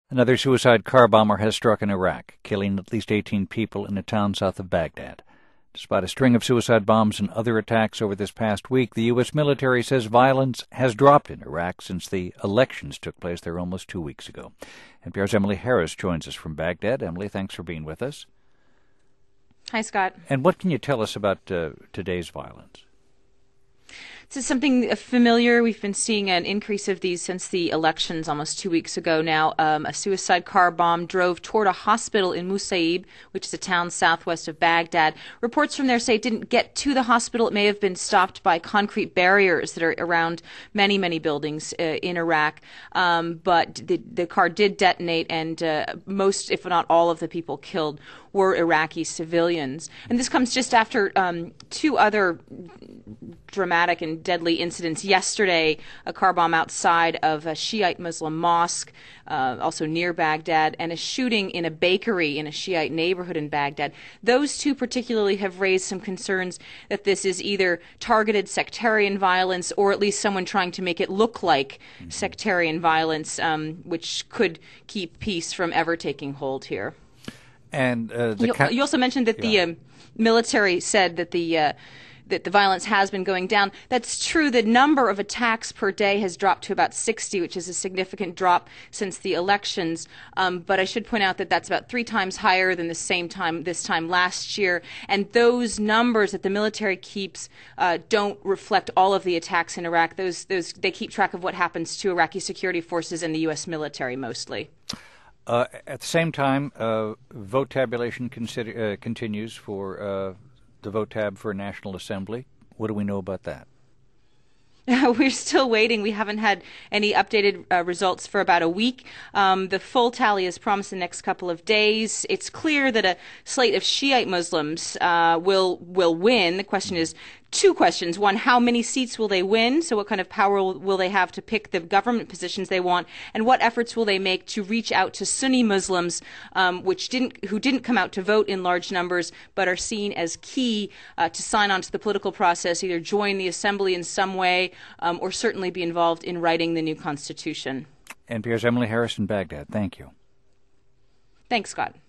Another suicide car bomber has struck in Iraq, killing at least 18 people in a town south of Baghdad. Despite a string of suicide bombs and other attacks over this past week, the U.S. military says violence has dropped in Iraq since the elections took place there almost 2 weeks ago. NPR's Emily Harris joins us from Baghdad. Emily, thanks for being with us. Hi, Scott. And what can you tell us about today's violence? This is something familiar. We've been seeing an increase of these since the elections almost 2 weeks ago now. A suicide car bomb drove toward a hospital in Musaib, which is a town southwest of Baghdad. Reports from there say it didn't get to the hospital. It may have been stopped by concrete barriers that are around many, many buildings in Iraq. But the car did detonate, and most, if not all, of the people killed were Iraqi civilians. And this comes just after two other dramatic and deadly incidents. Yesterday, a car bomb outside of a Shiite Muslim mosque, also near Baghdad, and a shooting in a bakery in a Shiite neighborhood in Baghdad. Those two particularly have raised some concerns that this is either targeted sectarian violence or at least someone trying to make it look like sectarian violence, which could keep peace from ever taking hold here. And you also mentioned that the military said that the violence has been going down. That's true. The number of attacks per day has dropped to about 60, which is a significant drop since the elections. But I should point out that that's about 3 times higher than this time last year. And those numbers that the military keeps don't reflect all of the attacks in Iraq. They keep track of what happens to Iraqi security forces and the U.S. military mostly. At the same time, vote tabulation continues for the vote tab for a National Assembly. What do we know about that? We're still waiting. We haven't had any updated results for about a week. The full tally is promised in the next couple of days. It's clear that a slate of Shiite Muslims will win. The question is 2 questions. One, how many seats will they win? So what kind of power will they have to pick the government positions they want? And what efforts will they make to reach out to Sunni Muslims who didn't come out to vote in large numbers but are seen as key to sign on to the political process, either join the assembly in some way or certainly be involved in writing the new constitution. NPR's Emily Harris in Baghdad. Thank you. Thanks, Scott.